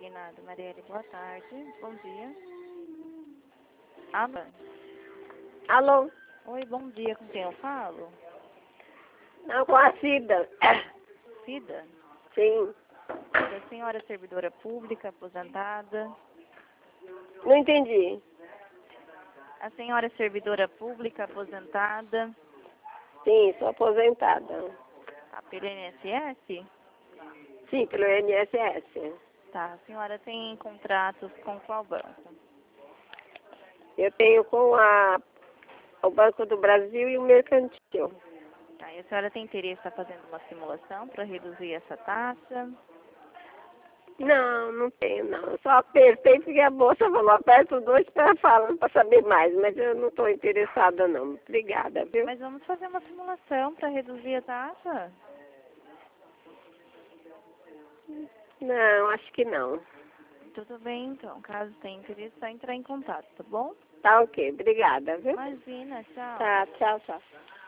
Combinado, Marielle. Boa tarde. Bom dia. Alô? Alô? Oi, bom dia. Com quem eu falo? Não, com a Cida. Cida? Sim. A senhora é servidora pública, aposentada? Não entendi. A senhora é servidora pública, aposentada? Sim, sou aposentada. Tá, pelo INSS? Sim, pelo INSS. Tá, a senhora tem contratos com qual banco? Eu tenho com o Banco do Brasil e o Mercantil. Tá, e a senhora tem interesse em estar fazendo uma simulação para reduzir essa taxa? Não, não tenho não. Eu só apertei porque a moça falou, aperta o 2 para falar, para saber mais, mas eu não estou interessada não. Obrigada, viu? Mas vamos fazer uma simulação para reduzir a taxa? Não, acho que não. Tudo bem, então. Caso tenha interesse, é só entrar em contato, tá bom? Tá ok, obrigada, viu? Imagina, tchau. Tá, tchau, tchau.